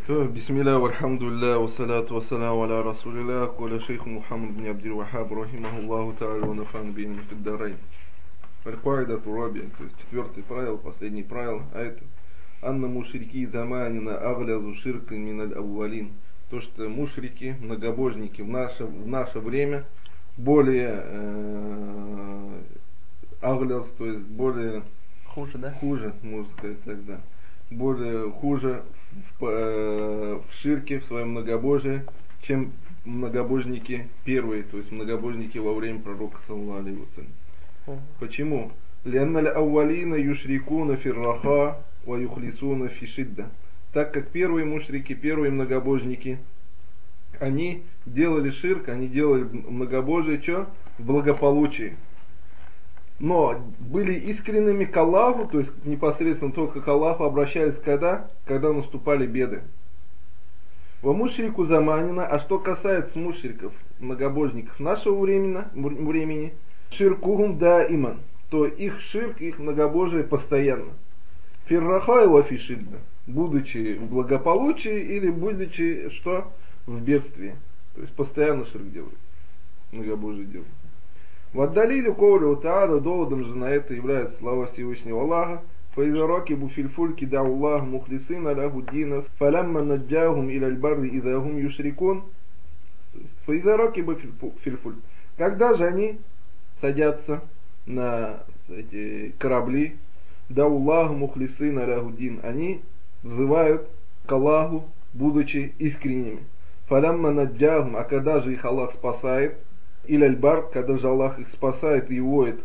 Бисмилля, вальхамдулилля, вассаляту вассаляму аля расулилля, коля шейх Мухаммад бн Абдил Вахаб, рахимахуллаху та'аля, ва нафан бин фиддарайн. Аль-Куайда Тураби, то есть четвертое правило, последнее правило, а это Анна мушрики заманина аглязу ширкан миналь аввалин. То, что мушрики, многобожники в наше время более агляз, то есть более хуже, можно сказать тогда. Более хуже в ширке, в своем многобожии, чем многобожники первые, то есть многобожники во время пророка саллаллаху алейхи вассалям. Почему? Лянналь аувалина юшрикуна фирраха ва юхлисуна фишидда. Так как первые мушрики, первые многобожники, они делали ширк, они делали многобожие, что? В благополучии. Но были искренними к Аллаху, то есть непосредственно только к Аллаху обращались когда наступали беды. Во мушрику заманина, а что касается мушриков, многобожников нашего времени, ширкухум да иман, то их ширк, их многобожие постоянно. Фирраха его фишидда, будучи в благополучии или будучи что? В бедствии. То есть постоянно ширк делают, многобожие делают. В отдалили коулю та'аля, доводом же на это является слова Всевышнего Аллаха. Фаизараки буфильфульки да Аллах мухлисин аляху динов, фалямма наджахум иляль барри идахум юшрикун. Фаизараки буфильфуль. Когда же они садятся на эти корабли, да Аллах мухлисин аляху дин, они взывают к Аллаху, будучи искренними. Фалямма наджахум, а когда же их Аллах спасает, или аль-бар, когда же Аллах их спасает и вводит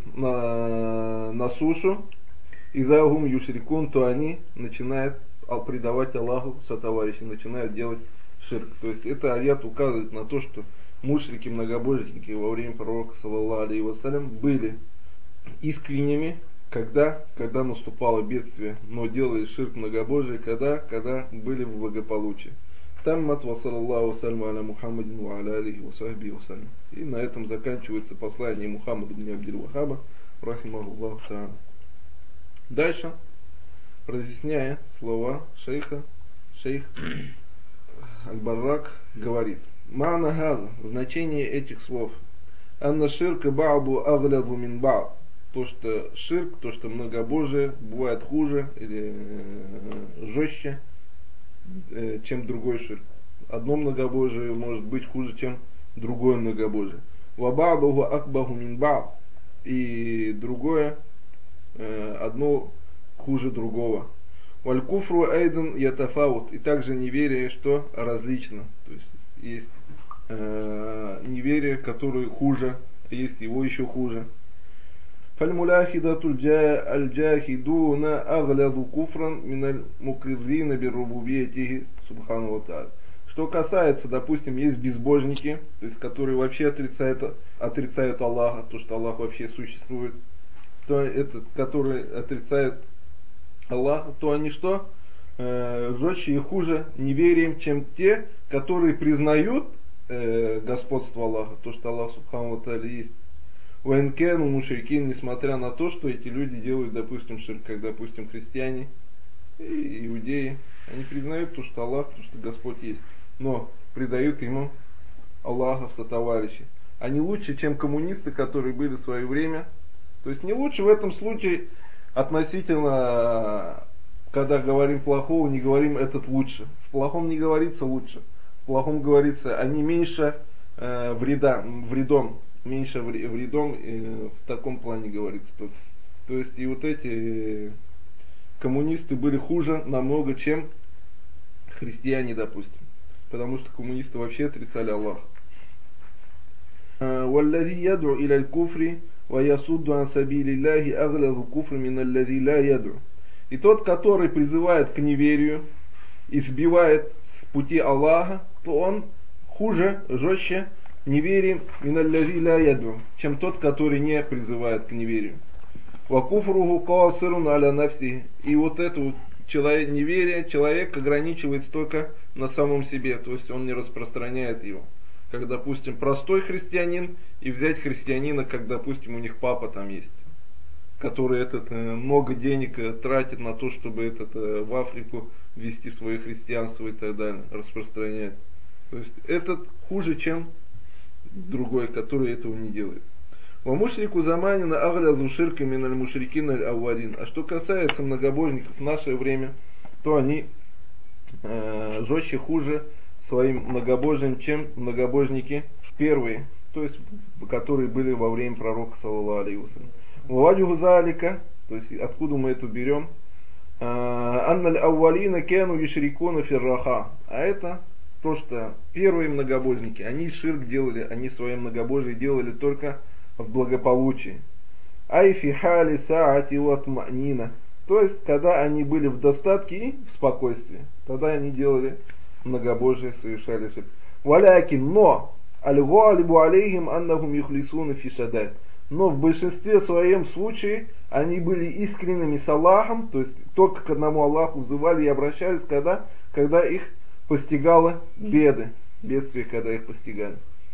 на сушу, и загум юшрикун, то они начинают предавать Аллаху сотоварищей, начинают делать ширк. То есть это аят указывает на то, что мушрики, многобожники во время пророка саллаллаху алейхи вассалям были искренними, когда наступало бедствие, но делали ширк многобожие, когда были в благополучии. Таммат ва саллаллаху вассаляму аля Мухаммадин ва аля алихи ва сахбихи вассалям. И на этом заканчивается послание Мухаммада бн Абдил Вахаба, рахимахуллаху та'аля. Дальше, разъясняя слова шейха, шейх Аль-Баррак говорит: Ма'на газа, значение этих слов. Анна ширка ба'ду аглязу мин ба'д. То, что ширк, то, что многобожие бывает хуже или жестче, чем другой ширк. Одно многобожие может быть хуже, чем другое многобожие. Ваба'духу акбаху мин ба'д. И другое, одно хуже другого. Валь куфру айдан ятафаут. И также неверие, что различно. То есть есть неверие, которое хуже, есть его еще хуже. Фальмуляхидатуль аль-джахидуна аглязу куфран миналь мукриррина биррубубиятихи субхану ва та'аля. Что касается, допустим, есть безбожники, то есть которые вообще отрицают Аллаха, то, что Аллах вообще существует, то этот, который отрицает Аллаха, то они что? Жестче и хуже неверием, чем те, которые признают господство Аллаха, то, что Аллах субхану ва та'аля есть. Ваенкен, мушрикин, несмотря на то, что эти люди делают, допустим, ширк, как, допустим, христиане и иудеи, они признают то, что Аллах, то, что Господь есть, но предают ему Аллаха в сотоварищи. Они лучше, чем коммунисты, которые были в свое время. То есть не лучше в этом случае относительно, когда говорим плохого, не говорим этот лучше. В плохом не говорится лучше. В плохом говорится, они меньше вредом. Меньше вредом, в таком плане говорится. То есть и вот эти коммунисты были хуже намного, чем христиане, допустим. Потому что коммунисты вообще отрицали Аллаха. وَالَّذِي يَدْعُ إِلَى الْكُفْرِ وَيَصُدُّ عَنْ سَبِيلِ اللَّهِ أَغْلَظُ كُفْرٍ مِنَ الَّذِي لَا يَدْعُ. И тот, который призывает к неверию и сбивает с пути Аллаха, то он хуже, жестче неверием миналлази ля яду, чем тот, который не призывает к неверию. Ва куфруху каасирун аля нафси. И вот это вот неверие человек ограничивается только на самом себе, то есть он не распространяет его. Как, допустим, простой христианин и взять христианина, как, допустим, у них папа там есть. который много денег тратит на то, чтобы в Африку вести свое христианство и так далее, распространять. То есть этот хуже, чем другой, который этого не делает. Вамушрику заманина аглязу ширка миналь мушрикин аль ауалин. А что касается многобожников в наше время, то они жестче, хуже своим многобожием, чем многобожники первые, то есть которые были во время пророка саллаллаху алейхи вассалям. Ваджуху залика, то есть откуда мы это берем? Анналь ауалина кену юшрикуна фирраха. А это то, что первые многобожники, они ширк делали, они свое многобожие делали только в благополучии. Айфи хали саати ватманина. То есть, когда они были в достатке и в спокойствии, тогда они делали многобожие, совершали ширк. Валякин, но аль-галибу алейхим аннахум юхлисуна фи шадат. Но в большинстве своем случае они были искренними с Аллахом, то есть только к одному Аллаху взывали и обращались, когда их постигало бедствия, когда их постигали.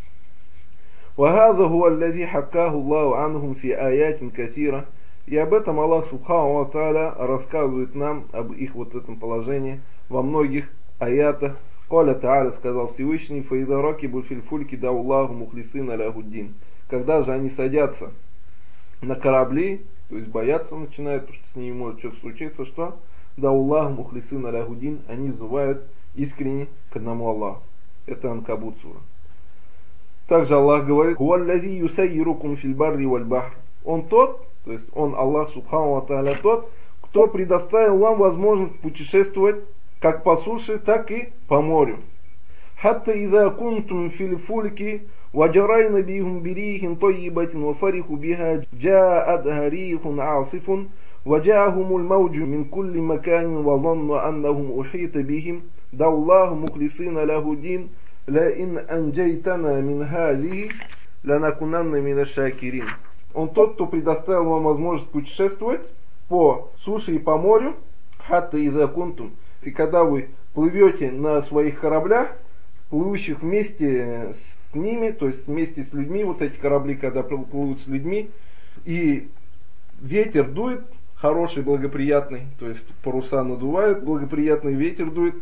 وَهَذَا هُوَ الَّذِي حَكَّاهُ اللَّهُ عَنْهُمْ فِي آيَاتٍ كَثِيرَةٍ. И об этом Аллах Субхану ва Тааля рассказывает нам, об их этом положении во многих аятах. Каля Тааля, сказал Всевышний, فَإِذَا رَكِبُوا فِي الْفُلْكِ دَعُوا اللَّهُ مُخْلِصِينَ لَهُ الدِّينَ. Когда же они садятся на корабли, то есть бояться начинают, потому что с ними может что-то случиться, что «Дау Аллаху мухлисина ляхудин», они взывают искренне к одному Аллаху. Это Анкабут сура. Также Аллах говорит: «Хуаллази юсайирукум фил барри валь бахр». Он тот, то есть он, Аллах Субхану ва Тааля, тот, кто предоставил вам возможность путешествовать как по суше, так и по морю. «Хатта иза кунтум фил фульки وجرين بهم بريح طيبة وفرحوا بها جاءتها ريح عاصف وجاءهم الموج من كل مكان وظنوا أنهم أحيط بهم دعوا الله مخلصين له الدين لئن أنجيتنا من هذه لنكونن من الشاكرين». Он тот, кто предоставил вам возможность путешествовать по суше и по морю. «Хатта иза кунтум». И когда вы плывете на своих кораблях, плывущих вместе с ними, то есть вместе с людьми, вот эти корабли, когда плывут с людьми, и ветер дует, хороший, благоприятный, то есть паруса надувают, благоприятный ветер дует,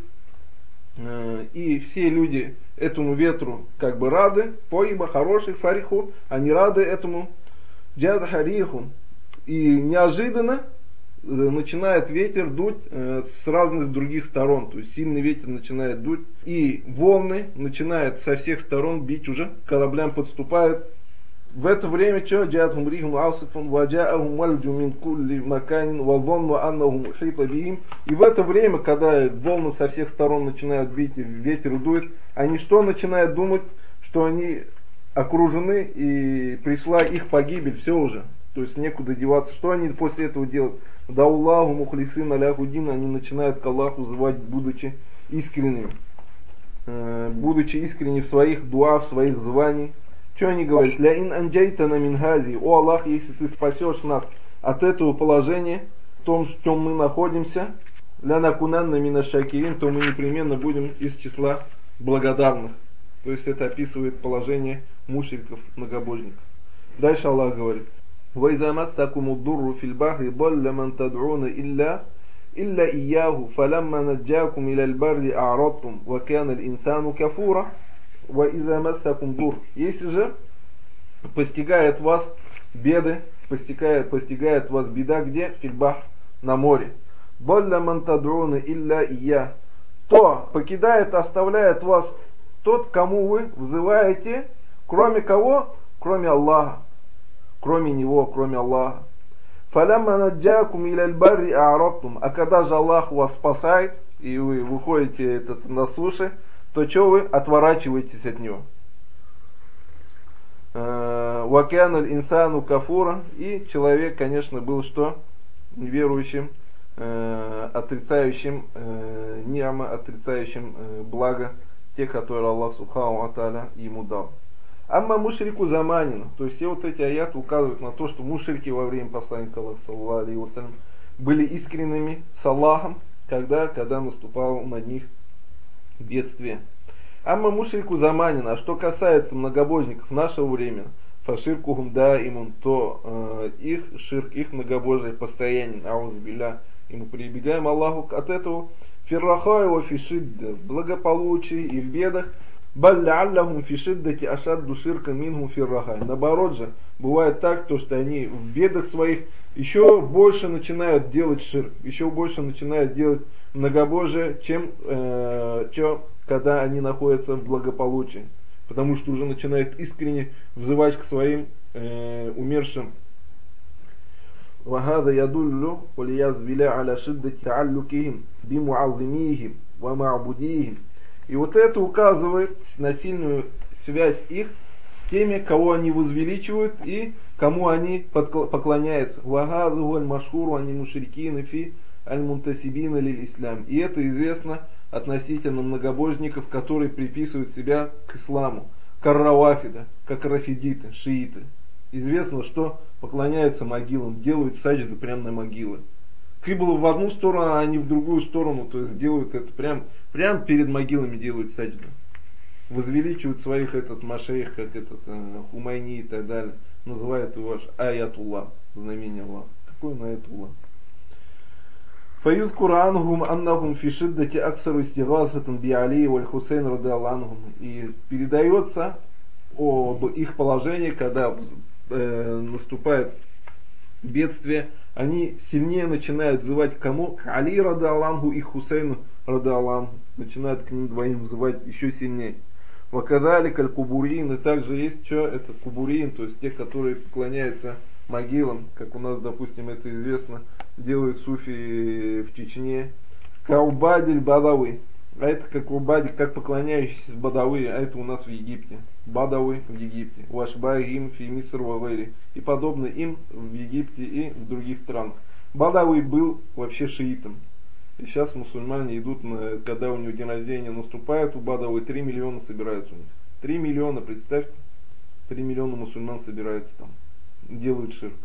и все люди этому ветру как бы рады, поиба, хороший, фариху, они рады этому, джадхариху, и неожиданно начинает ветер дуть с разных других сторон, то есть сильный ветер начинает дуть, и волны начинают со всех сторон бить уже, к кораблям подступают. В это время что? «Джаатхум рихум асифун, ваджаахум вальджу мин кулли маканин, вазонну аннахум ухита бихим». И в это время, когда волны со всех сторон начинают бить, ветер дует, они что начинают думать? Что они окружены и пришла их погибель, все уже. То есть некуда деваться. Что они после этого делают? Да Аллаху мухлисина ляхудин, они начинают к Аллаху звать, будучи искренними. Будучи искренними в своих дуа, в своих званиях. Что они говорят? Ля ин анджайтана мин хази. О Аллах, если ты спасешь нас от этого положения, в том, в чем мы находимся, ля накунанна мина шакирин, то мы непременно будем из числа благодарных. То есть это описывает положение мушриков, многобожников. Дальше Аллах говорит: وَإِذَا مَسَّكُمُ الضُّرُّ فِي الْبَحْرِ ضَلَّ مَنْ تَدْعُونَ إِلَّا إِيَّاهُ فَلَمَّا نَجَّاكُمْ إِلَى الْبَرِّ أَعْرَضْتُمْ وَكَانَ الْإِنسَانُ كَفُورًا وَإِذَا مَسَّكُمْ ضُرٌّ. Если же постигает вас беды, постигает вас беда где? Фильбах, на море. ضَلَّ مَنْ تَدْعُونَ إِلَّا إِيَّاهُ. То покидает, оставляет вас тот, кому вы взываете, кроме кого? Кроме Аллаха. Кроме Него, кроме Аллаха. فَلَمَّا نَجَّاكُمْ إِلَى الْبَرِّ أَعْرَضْتُمْ. А когда же Аллах вас спасает, и вы выходите на суше, то что вы? Отворачиваетесь от Него. وَكَانَ الْإِنسَانُ كَفُورًا. И человек, конечно, был что? Неверующим, отрицающим ни'ма, отрицающим благо, те, которые Аллах Субхану ва Тааля ему дал. Амма мушрику заманин, то есть все вот эти аяты указывают на то, что мушрики во время посланника Аллаха саллаллаху алейхи вассалям были искренними с Аллахом, когда наступало на них бедствие. Амма мушрику заманин, а что касается многобожников нашего времени, фаширкухум даимун, то их ширк, их многобожие постоянен, аузбилля, и мы прибегаем Аллаху от этого, фиррахай ва фишидда, в благополучии и в бедах, балляллахум фишиддати ашадду ширка минхум фиррахай. Наоборот же, бывает так, то, что они в бедах своих еще больше начинают делать ширк, еще больше начинают делать многобожие, чем когда они находятся в благополучии. Потому что уже начинают искренне взывать к своим умершим. وهذا يدل والعياذ بالله على شدة تعلقهم بمعظميهم ومعبوديهم. И вот это указывает на сильную связь их с теми, кого они возвеличивают и кому они поклоняются. وهذا هو المشهور عن المشركين في المنتسبين للإسلام. И это известно относительно многобожников, которые приписывают себя к исламу, карравафида, как рафидиты, шииты. Известно, что поклоняются могилам, делают саджды прямо на могилы. Киблу в одну сторону, а не в другую сторону, то есть делают это прям перед могилами делают саджды. Возвеличивают своих машейх, как Хумайни и так далее. Называют его аятуллах, знамение Аллаха. Какой он аятуллах? فيذكر عنهم أنهم في شدة أكثر استغاثة بعلي والحسين رضي الله عنهم. И передается об их положении, когда наступает бедствие, они сильнее начинают взывать к кому? К Али рады Аллаху и Хусейну рады Аллаху. Начинают к ним двоим взывать еще сильнее. Вакадали каль-кубурин. И также есть что? Это кубурин, то есть те, которые поклоняются могилам, как у нас, допустим, это известно, делают суфи в Чечне. Каубадиль бадавы. А это как убади, как поклоняющиеся бадавы, а это у нас в Египте. Бадавы в Египте. Вашбагим фи Миср вавэри. И подобно им в Египте и в других странах. Бадавы был вообще шиитом. И сейчас мусульмане идут, когда у него день рождения наступает, у Бадавы 3 миллиона собираются у них. 3 миллиона, представьте. 3 миллиона мусульман собирается там. Делают ширк.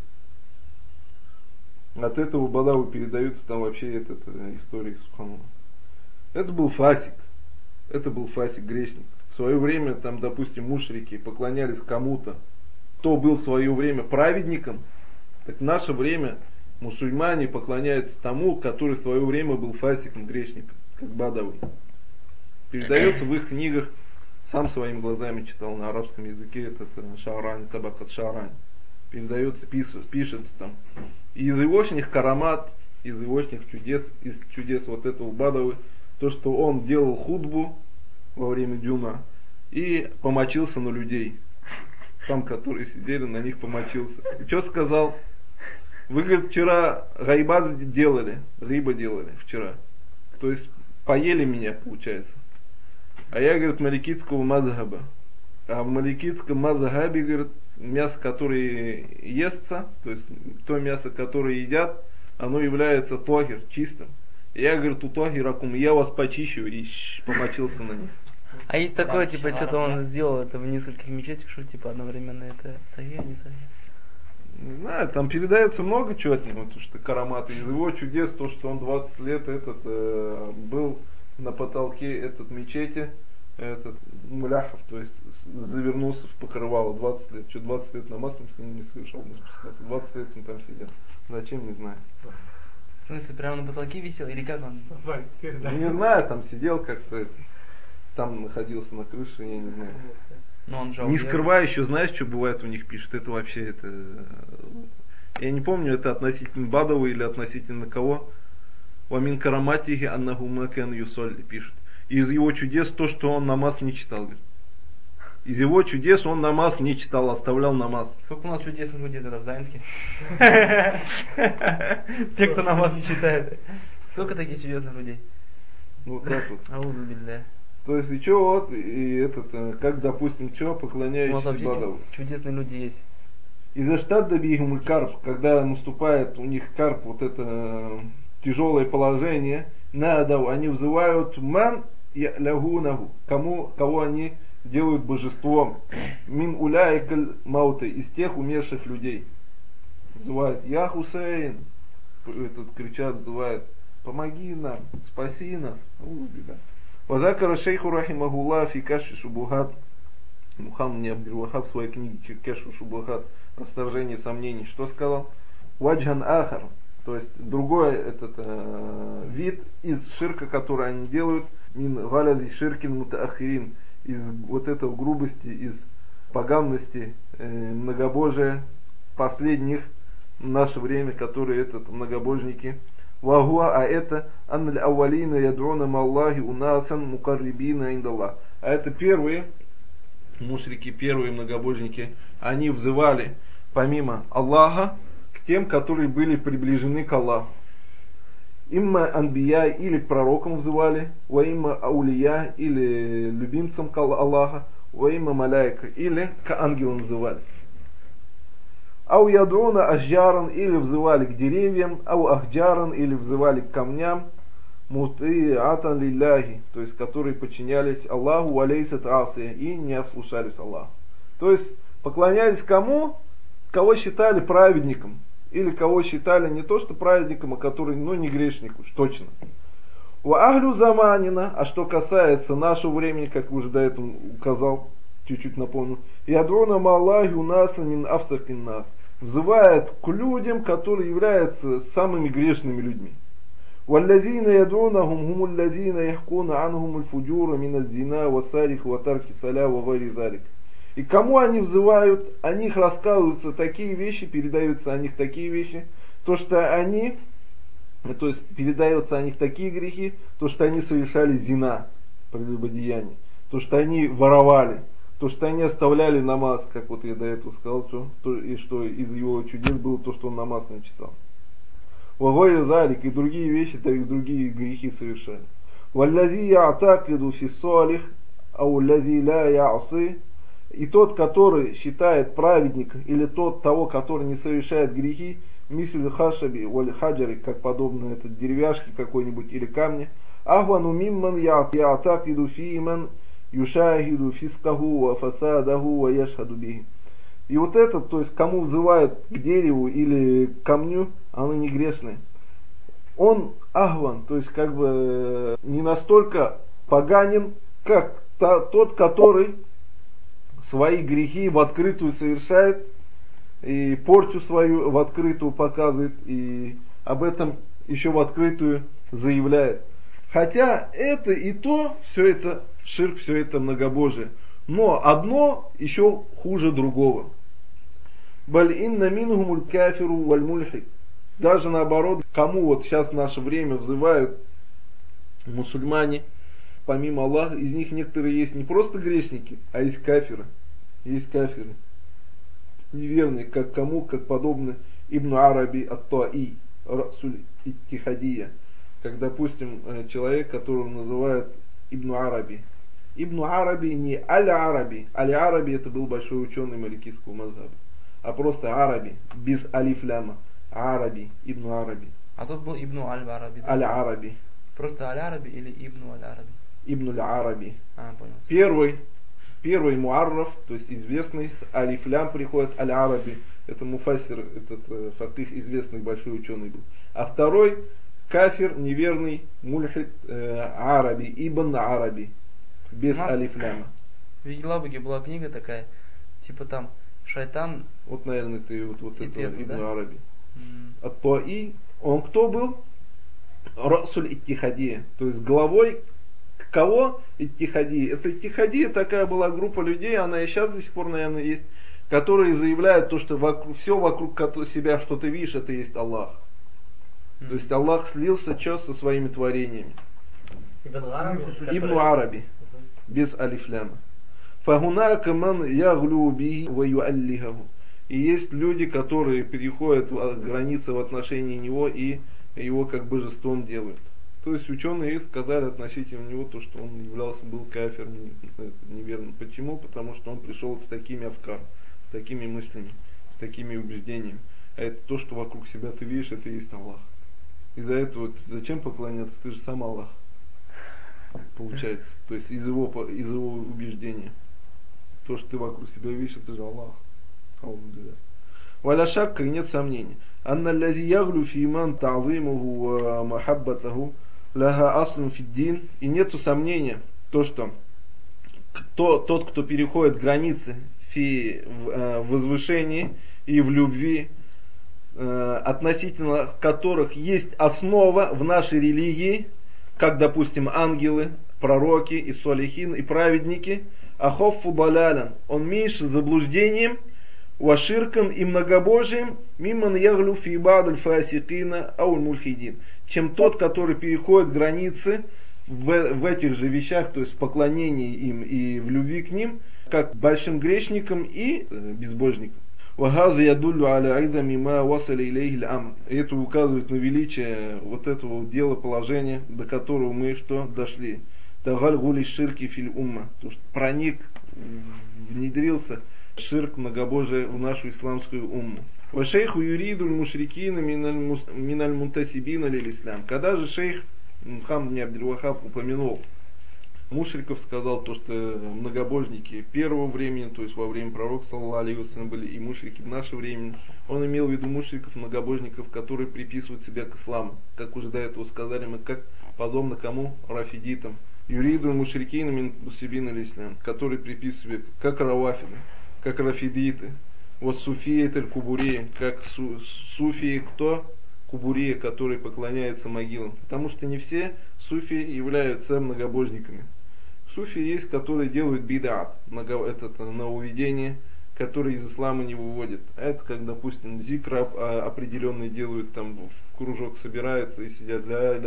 От этого Бадавы передаются там вообще истории субханаллах. Это был фасик. Это был фасик, грешник. В свое время там, допустим, мушрики поклонялись кому-то, кто был в свое время праведником. Так в наше время мусульмане поклоняются тому, который в свое время был фасиком, грешником, как Бадавы. Передается в их книгах, сам своими глазами читал на арабском языке, этот Шаарань, Табакат Шаарань. Передается, пишется там. И из егошних карамат, из егошних чудес, из чудес вот этого Бадавы, то, что он делал худбу во время джума и помочился на людей. Там, которые сидели, на них помочился. И что сказал? Вы, говорит, вчера гайбат делали, риба делали вчера. То есть поели меня, получается. А я, говорит, маликитского мазхаба. А в маликитском мазхабе, говорит, мясо, которое естся, то есть то мясо, которое едят, оно является тохир, чистым. Я, говорит, у тохиракум, я вас почищу, и помочился на них. А есть такое, типа, что-то он сделал это в нескольких мечетях, что типа одновременно это сахih, не сахih? Не знаю, там передается много чего от него, потому что карамат. Из его чудес то, что он 20 лет был на потолке мечети, муляхов, то есть завернулся в покрывало 20 лет. Что 20 лет намаз не совершал, не спускался. 20 лет он там сидел. Зачем, не знаю. В смысле, прямо на потолке висел или как он? Не знаю, там сидел как-то, там находился на крыше, я не знаю. Но он не скрывая еще, знаешь, что бывает у них пишет? Это вообще, я не помню, это относительно Бадавы или относительно кого. Вамин караматихи аннаху макен юсолли пишет. Из его чудес то, что он намаз не читал. Говорит. Из его чудес он намаз не читал, оставлял намаз. Сколько у нас чудесных людей тогда в Заинске? Те, кто намаз не читает. Сколько таких чудесных людей? Вот так вот. Аузу билля. То есть, и что вот, и как, допустим, что, поклоняющийся Бадаву. Чудесные люди есть. И за штат добьем карп, когда наступает у них карп, вот это тяжелое положение, надо, они взывают ман лягунаху, кого они делают божеством. Мин уляйкаль мауты, из тех умерших людей. Взывают, я Хусейн, кричат, взывают, помоги нам, спаси нас. Вазакара шейху рахимахуллах фи кашфи шубухат. Мухаммад ибн Абдул-Вахаб в своей книге Кешфу Шубахат «Расторжение сомнений» что сказал? Ваджхан ахар, то есть другой вид из ширка, который они делают, мин галязи ширкин мутаахирин, из вот этого грубости, из поганности, многобожия последних в наше время, которые многобожники. Вагуа, а это анналь аввалина ядруна маллахи унасан мукаррибина индаллах. А это первые мушрики, первые многобожники, они взывали помимо Аллаха к тем, которые были приближены к Аллаху. Имма анбия, или к пророкам взывали, ва имма аулия, или любимцам Аллаха, ва имма маляйка, или к ангелам взывали. Ау ядруна ашджаран, или взывали к деревьям, ау ахджаран, или взывали к камням, мутиатан лилляхи, то есть которые подчинялись Аллаху, валейсат асия, и не ослушались Аллаху. То есть поклонялись кому? Кого считали праведником, или кого считали не то что праведником, а который, не грешник уж точно. Ва ахлю заманина, а что касается нашего времени, как уже до этого указал, чуть-чуть напомню, ядруна маллахи унаса мин афсахин нас, взывает к людям, которые являются самыми грешными людьми. Валлазина ядунахум хумуллазина яхкуна анхумуль фуджура миназ-зина вассарих ватарки саля ва гайри залик. И кому они взывают, о них рассказываются такие вещи, передаются о них такие вещи, то есть передаются о них такие грехи, то что они совершали зина, прелюбодеяние, то что они воровали, то что они оставляли намаз, как вот я до этого сказал, что из его чудес было то, что он намаз не читал. Вагойя залик, и другие вещи, другие грехи совершали. Валлази я'такиду фи салих, ау лази ля я'сы, и тот, который считает праведника, или того, который не совершает грехи, мисль хашаби валь хаджари, как подобно деревяшке какой-нибудь или камне, ахвану мимман я'такиду фиман юшахиду фискаху ва фасадаху ва яшхаду бихи. И вот этот, то есть кому взывают к дереву или к камню, оно не грешное. Он ахван, то есть не настолько поганен, как тот, который свои грехи в открытую совершает, и порчу свою в открытую показывает, и об этом еще в открытую заявляет. Хотя это и то, все это ширк, все это многобожие. Но одно еще хуже другого. Баль инна минхумуль кафиру валь мульхид. Даже наоборот, кому вот сейчас в наше время взывают мусульмане, помимо Аллаха, из них некоторые есть не просто грешники, а есть кафиры. Есть кафиры. Неверные, как подобны Ибн Араби ат-Та'i, Расуль Иттихадия. Как, допустим, человек, которого называют Ибн Араби. Ибн Араби не Аль-Араби. Аль-Араби это был большой ученый маликитского мазхаба. А просто Араби, без алиф-ляма. Араби, Ибн Араби. А тут был Ибн Аль-Араби. Да? Аль-Араби. Просто Аль-Араби или Ибн Аль-Араби? Ибн Аль-Араби. Понял. Первый муарраф, то есть известный, с алиф-лям приходит Аль-Араби. Это муфассир, этот факих известный большой ученый был. А второй кафир, неверный, мульхид Араби, Ибн Араби. Без алиф-ляма. В Елабуге была книга такая, типа там шайтан. Вот, наверное, ты вот это Ибн да? Араби. Ат-Та'i, он кто был? Расуль Иттихадия. То есть главой кого? Иттихадия. Это Иттихадия такая была группа людей, она и сейчас до сих пор, наверное, есть, которые заявляют то, что все вокруг себя, что ты видишь, это есть Аллах. То есть Аллах слился со своими творениями. Ибн Араби. Без алиф-ляма. Фагунака ман яглю бихи ва юаллихаху. И есть люди, которые переходят границы в отношении него и его как божеством делают. То есть ученые сказали относительно него то, что он был кафир, неверно. Почему? Потому что он пришел с такими афкар, с такими мыслями, с такими убеждениями. А это то, что вокруг себя ты видишь, это и есть Аллах. Из-за этого зачем поклоняться? Ты же сам Аллах. Получается. То есть из его убеждения. То, что ты вокруг себя видишь, это же Аллах. Валя шакка, и нет сомнений. Анна лязи яглю фиман та'зимуху махаббатаху ляха аслун фиддин. И нету сомнения, то, что тот, кто переходит границы в возвышении и в любви, относительно которых есть основа в нашей религии, как, допустим, ангелы, пророки, и солихин, и праведники, ахоффу далялян, он меньше заблуждением, ваширкан и многобожием, мимман яглю фи ба'д аль-фасикина ауль мульхидин, чем тот, который переходит границы в этих же вещах, то есть в поклонении им и в любви к ним, как большим грешникам и безбожникам. وهذا يدل على عظم ما وصل إليه الأمر. Это указывает на величие вот этого дела, положения, до которого мы что дошли. Тагальгули ширки филь умма. То есть проник, внедрился ширк, многобожие в нашу исламскую умму. Вашейху юридуль мушрикина миналь мунтасибина лил ислам. Когда же шейх Мухаммад ибн Абдул-Вахаб упомянул мушриков, сказал то, что многобожники первого времени, то есть во время пророка саллаллаху алейхи ва саллям, были и мушрики в наше время. Он имел в виду мушриков, многобожников, которые приписывают себя к исламу. Как уже до этого сказали мы, как подобно кому? Рафидитам. Юриду мушрикина мин мусибина лил-ислам, которые приписывают себе как равафиды, как рафидиты. Вот суфии тель-кубури, как суфии кто? Кубурия, которые поклоняются могилам. Потому что не все суфи являются многобожниками. Суфи есть, которые делают бидат, это нововведение, которые из ислама не выводят. Это как, допустим, зикр определенный делают, там в кружок собираются и сидят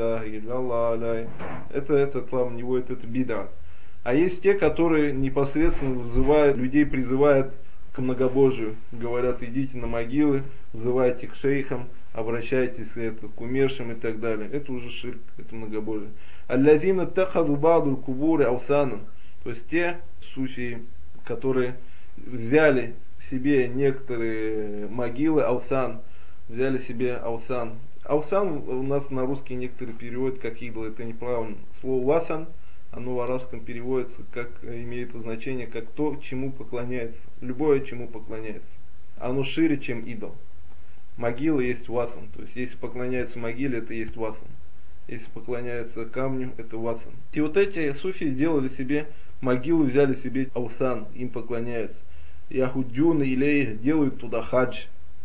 это ислам не выводит, это бидат. А есть те, которые непосредственно вызывают, людей призывают к многобожию. Говорят, идите на могилы, вызывайте к шейхам, обращайтесь к умершим и так далее. Это уже ширк, это многобожие. Аллазина тахаду ба'дуль кубури аусанан. То есть те суфии, которые взяли себе некоторые могилы, аусан, взяли себе аусан. Аусан у нас на русский некоторые переводят как идол, это неправильно. Слово васан, оно в арабском переводится, как имеет значение, как то, чему поклоняется. Любое, чему поклоняется. Оно шире, чем идол. Могила есть васан. То есть, если поклоняются могиле, это есть васан. Если поклоняются камню, это васан. И вот эти суфии сделали себе могилу, взяли себе аусан, им поклоняются. Яхудюна илейх, делают туда хадж.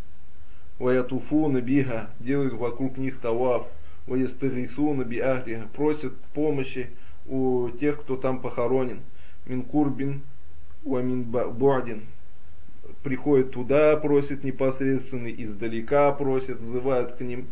Ваятуфуна биха, делают вокруг них таваф. Ваястагисуна биахриха, просят помощи у тех, кто там похоронен. Мин курбин ва мин бу'дин. Приходят туда, просят непосредственно, издалека просят, взывают к ним.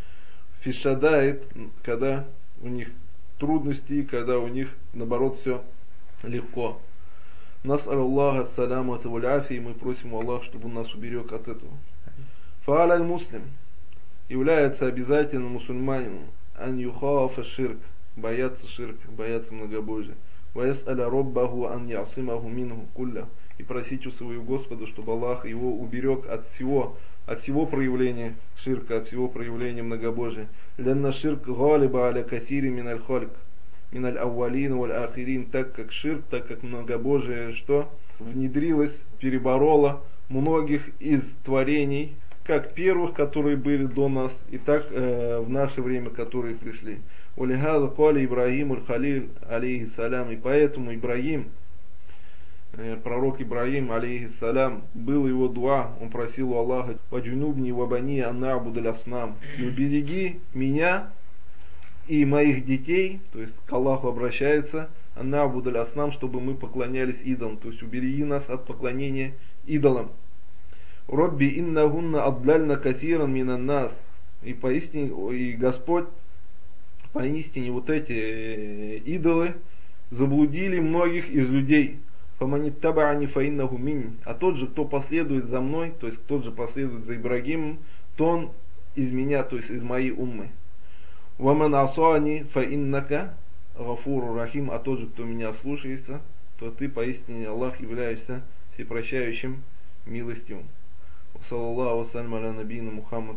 Фишадает, когда у них трудности, когда у них, наоборот, все легко. Нас Аллаха саламу и мы просим Аллаха, чтобы Он нас уберег от этого. Фа'аль муслим, является обязательно мусульманину ан юхафа ширк, бояться ширка, бояться многобожия. Ваяс аля роббаху ан ясимаху минху кулля, и просить у своего Господа, чтобы Аллах его уберег от всего проявления ширка, от всего проявления многобожия. Ленна ширк галиба аля касири миналь хальк, миналь аввалин валь ахирин, так как ширк, так как многобожие, что внедрилось, перебороло многих из творений, как первых, которые были до нас, и так в наше время, которые пришли. Улихаза кали Ибрагим аль-Халиль алейхиссалям, и поэтому Ибрагим, пророк Ибрагим алейхиссалям, был его дуа, он просил у Аллаха: «Ваджунубни вабани аннабудаль аснам», и убереги меня и моих детей, то есть к Аллаху обращается, аннабудаль аснам, чтобы мы поклонялись идолам, то есть убереги нас от поклонения идолам. Робби иннахунна аддальна кафиран минан нас, и поистине, и Господь, поистине вот эти идолы заблудили многих из людей. Фаманиттаба'ани фаиннаху минни, а тот же, кто последует за мной, то есть тот же последует за Ибрагимом, то он из меня, то есть из моей уммы. Ваман асани фаиннака гафуру рахим, а тот же, кто меня слушается, то ты поистине, Аллах, являешься всепрощающим, милостивым. Саллаллаху вассалям аля набийна Мухаммад.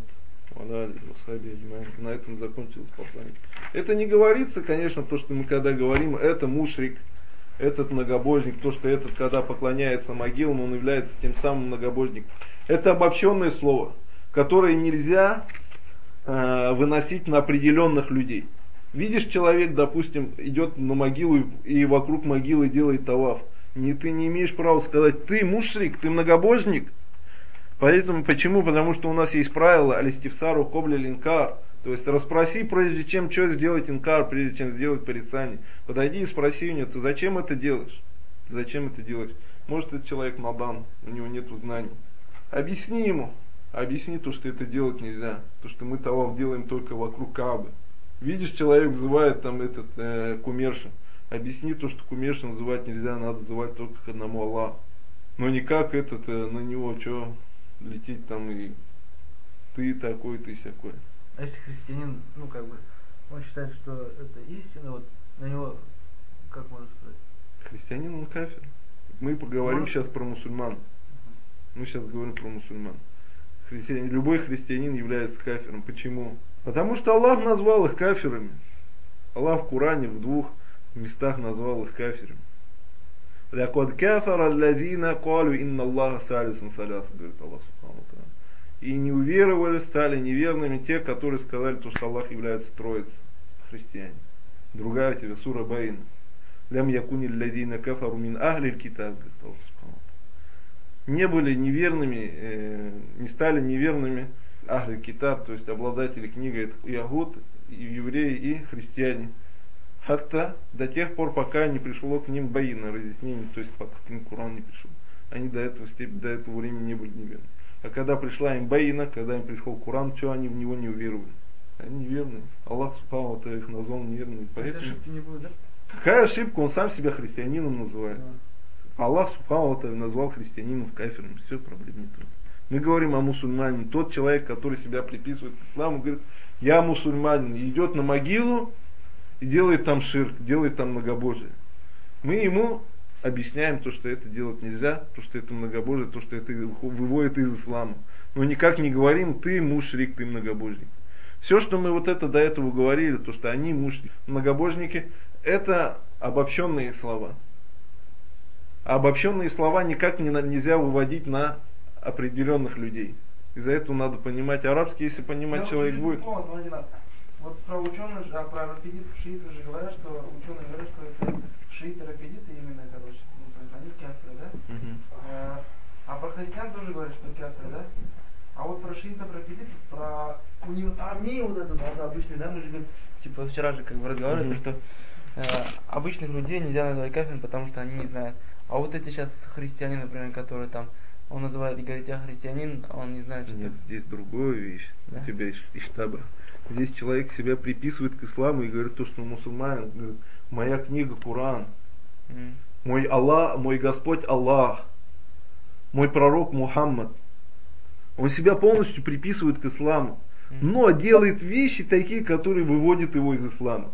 На этом закончилось послание. Это не говорится, конечно, то, что мы когда говорим, это мушрик, этот многобожник, то, что этот, когда поклоняется могилам, он является тем самым многобожником. Это обобщенное слово, которое нельзя выносить на определенных людей. Видишь, человек, допустим, идет на могилу и вокруг могилы делает таваф. Ты не имеешь права сказать, ты мушрик, ты многобожник. Поэтому, почему? Потому что у нас есть правило алистифсару кобля инкар. То есть расспроси, прежде чем что сделать инкар, прежде чем сделать порицание. Подойди и спроси у него, ты зачем это делаешь? Ты зачем это делаешь? Может, этот человек надан, у него нет знаний. Объясни ему. Объясни то, что это делать нельзя. То, что мы таваф делаем только вокруг Каабы. Видишь, человек взывает там кумерша. Объясни то, что кумерша называть нельзя, надо взывать только к одному Аллаху. Но не как на него, что лететь там и ты такой, ты сякой. А если христианин, он считает, что это истина, вот на него, как можно сказать? Христианин, он кафир. Мы поговорим сейчас про мусульман. Мы сейчас говорим про мусульман. Любой христианин является кафиром. Почему? Потому что Аллах назвал их кафирами. Аллах в Коране в 2 местах назвал их кафирами. «Лякад кафара аллазина калу инна Аллаха салисун саляс», говорит Аллах субхану ва тааля. И не уверовали, стали неверными те, которые сказали, что Аллах является Троицей, христиане. Другая тебе, сура Баин. «Лям якуни аллазина кафару мин ахли китаб», говорит Аллах субхану ва тааля. Не были неверными, не стали неверными ахли китаб, то есть обладатели книги, это ягуд, евреи и христиане. Хатта до тех пор, пока не пришло к ним баина, разъяснение, то есть пока к ним Коран не пришел. Они до этого времени не были неверны. А когда пришла им баина, когда им пришел Коран, что они в него не уверовали? Они неверные. Аллах субхану ва тааля их назвал неверными. Поэтому... ошибки не будет, да? Какая ошибка? Он сам себя христианином называет. Аллах субхану ва тааля назвал христианином кафиром. Все, проблем не трудно. Мы говорим о мусульманине. Тот человек, который себя приписывает к исламу, говорит, я мусульманин, и идет на могилу и делает там ширк, делает там многобожие. Мы ему объясняем то, что это делать нельзя, то, что это многобожие, то, что это выводит из ислама. Но никак не говорим, ты мушрик, ты многобожник. Все, что мы до этого говорили, то, что они мушрики, многобожники, это обобщенные слова. А обобщенные слова никак нельзя выводить на определенных людей. Из-за этого надо понимать арабский, если понимать человек будет. Вот про ученых, про рафидитов, шииты же говорят, что ученые говорят, что это шииты, рафидиты именно, то есть они кафиры, да? А про христиан тоже говорят, что кафиры, да? А вот про шиитов, рафидитов, про армии обычные, да, мы же говорим, вчера же разговаривали, что обычных людей нельзя называть кафирами, потому что они не знают. А вот эти сейчас христиане, например, которые там, он называет и говорит, я христианин, а он не знает, что нет, здесь другая вещь. Да? У тебя иштаба. Здесь человек себя приписывает к исламу и говорит то, что он мусульманин. Говорит, моя книга Коран. Мой Аллах, мой Господь Аллах. Мой пророк Мухаммад. Он себя полностью приписывает к исламу. Но делает вещи такие, которые выводят его из ислама.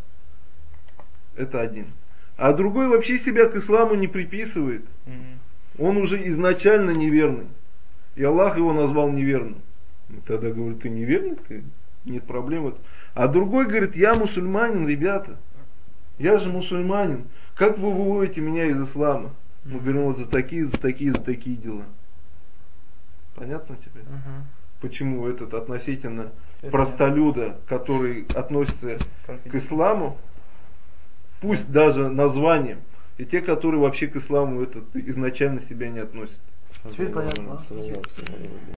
Это один. А другой вообще себя к исламу не приписывает. Он уже изначально неверный. И Аллах его назвал неверным. Тогда говорит, ты неверный? Нет проблем. А другой говорит, я мусульманин, ребята. Я же мусульманин. Как вы выводите меня из ислама? Мы говорим, вот за такие дела. Понятно тебе? Почему относительно простолюда, который относится к исламу, пусть даже названием, и те, которые вообще к исламу изначально себя не относят. Теперь понятно.